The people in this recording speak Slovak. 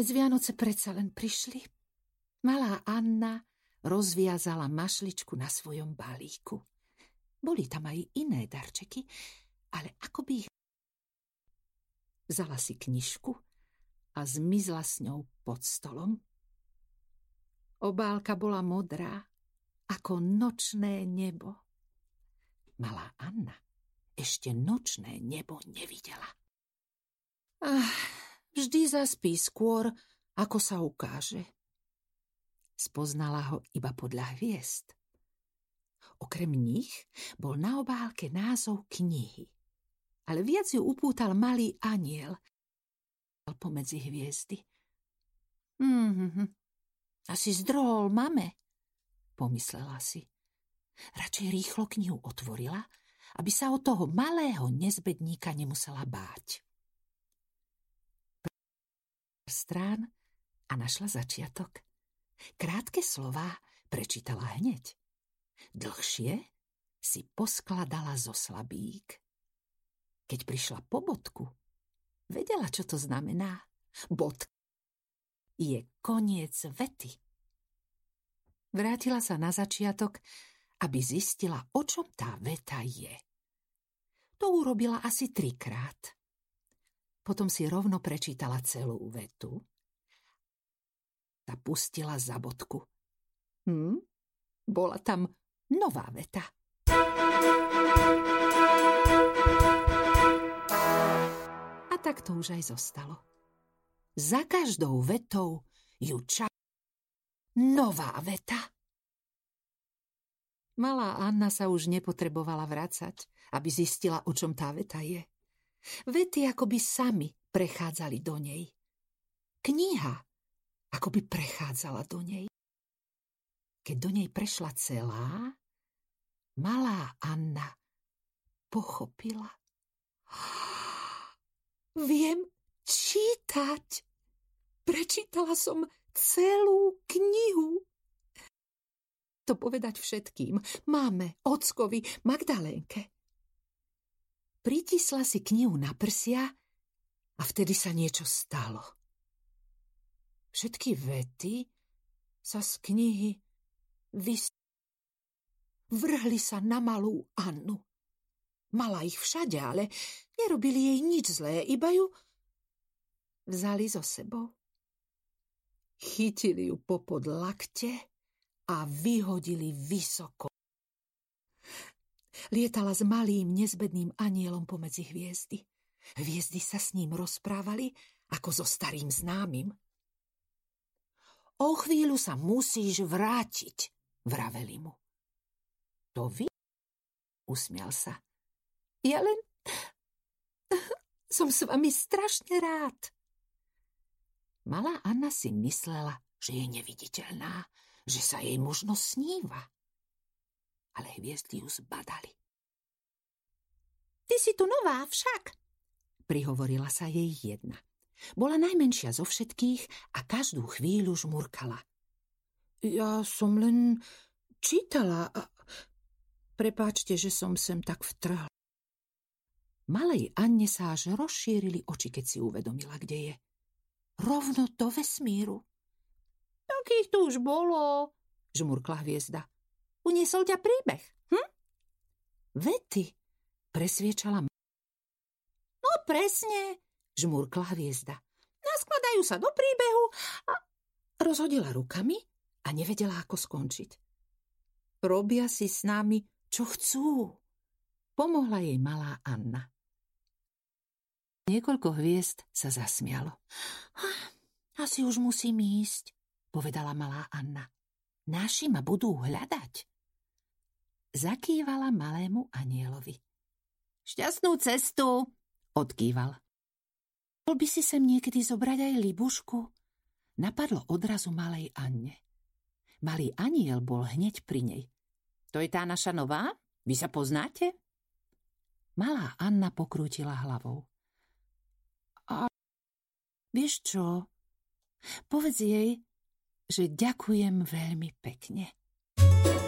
Nakoniec Vianoce predsa len prišli. Malá Anna rozviazala mašličku na svojom balíku. Boli tam aj iné darčeky, ale ako by ich... Vzala si knižku a zmizla s ňou pod stolom. Obálka bola modrá, ako nočné nebo. Malá Anna ešte nočné nebo nevidela. Vždy zaspí skôr, ako sa ukáže. Spoznala ho iba podľa hviezd. Okrem nich bol na obálke názov knihy, ale viac ju upútal malý anjel pomedzi hviezdy. Asi zdrohol mame, pomyslela si. Radšej rýchlo knihu otvorila, aby sa od toho malého nezbedníka nemusela báť. Strán a našla začiatok. Krátke slová prečítala hneď. Dlhšie si poskladala zo slabík. Keď prišla po bodku, vedela, čo to znamená. Bodka je koniec vety. Vrátila sa na začiatok, aby zistila, o čom tá veta je. To urobila asi 3-krát. Potom si rovno prečítala celú vetu a pustila za bodku. Bola tam nová veta. A tak to už aj zostalo. Za každou vetou ju čaká nová veta. Malá Anna sa už nepotrebovala vracať, aby zistila, o čom tá veta je. Vety akoby sami prechádzali do nej. Kniha akoby prechádzala do nej. Keď do nej prešla celá, malá Anna pochopila. Viem čítať. Prečítala som celú knihu. To povedať všetkým. Máme, ockovi, Magdalénke. Pritisla si knihu na prsia a vtedy sa niečo stalo. Všetky vety sa z knihy vrhli sa na malú Annu. Mala ich všade, ale nerobili jej nič zlé, iba ju vzali so sebou. Chytili ju popod lakte a vyhodili vysoko. Lietala s malým nezbedným anielom pomedzi hviezdy. Hviezdy sa s ním rozprávali ako so starým známym. O chvíľu sa musíš vrátiť, vraveli mu. To vy? Usmial sa. Ja len som s vami strašne rád. Malá Anna si myslela, že je neviditeľná, že sa jej možno sníva. Ale hviezdy ju zbadali. Ty si tu nová však, prihovorila sa jej jedna. Bola najmenšia zo všetkých a každú chvíľu žmurkala. Ja som len čítala. Prepáčte, že som sem tak vtrhla. Malej Anne sa až rozšírili oči, keď si uvedomila, kde je. Rovno do vesmíru. Takých tu už bolo, žmurkla hviezda. Uniesol ťa príbeh, Vety, presviečala. No presne, žmurkla hviezda. Naskladajú sa do príbehu a rozhodila rukami a nevedela, ako skončiť. Robia si s nami, čo chcú. Pomohla jej malá Anna. Niekoľko hviezd sa zasmialo. Asi už musím ísť, povedala malá Anna. Naši ma budú hľadať. Zakývala malému anielovi. Šťastnú cestu, odkýval. Bol by si sem niekedy zobrať aj Libušku? Napadlo odrazu malej Anne. Malý aniel bol hneď pri nej. To je tá naša nová? Vy sa poznáte? Malá Anna pokrútila hlavou. A vieš čo? Povedz jej, že ďakujem veľmi pekne.